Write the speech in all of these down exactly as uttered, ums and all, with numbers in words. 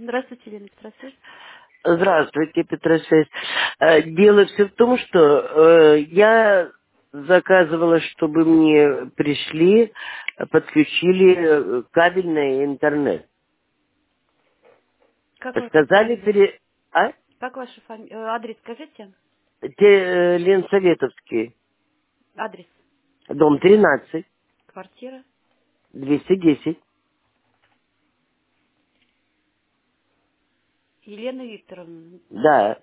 Здравствуйте, Елена Петросвет. Здравствуйте, Петросвет. Э, Дело все в том, что э, я заказывала, чтобы мне пришли, э, подключили э, кабельный интернет. Как ваша Сказали, фамилия? пере... а? Как ваша фамилия? Адрес скажите. Те, э, Ленсоветовский, Адрес. дом тринадцать, Квартира. двести десять. Елена Викторовна. Да.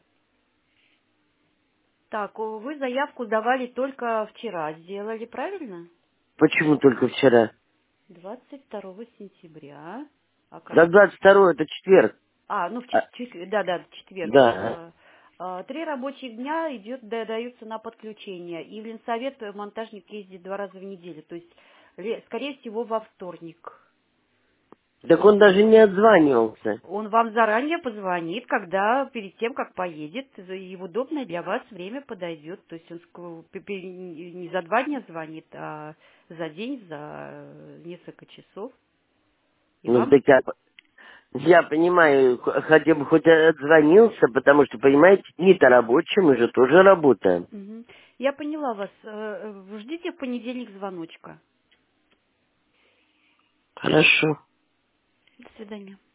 Так, о, вы заявку давали только вчера. Сделали, правильно? Почему только вчера? двадцать второго сентября. А как? Да, двадцать второе это четверг. А, ну в А, четверг, да, да, в четверг. да. Э, э, Три рабочих дня идет, да, даются на подключение. И в Ленсовет монтажник ездит два раза в неделю. То есть, ле- скорее всего, во вторник. Так он даже не отзванивался. Он вам заранее позвонит, когда перед тем, как поедет, и в удобное для вас время подойдет. То есть он ск- пе- пе- не за два дня звонит, а за день, за несколько часов. И Ну, вам... так я Я понимаю, х- хотя бы хоть отзвонился, потому что, понимаете, не-то рабочие, мы же тоже работаем. Мгм. Я поняла вас. Э, э, Ждите в понедельник звоночка. Хорошо. До свидания.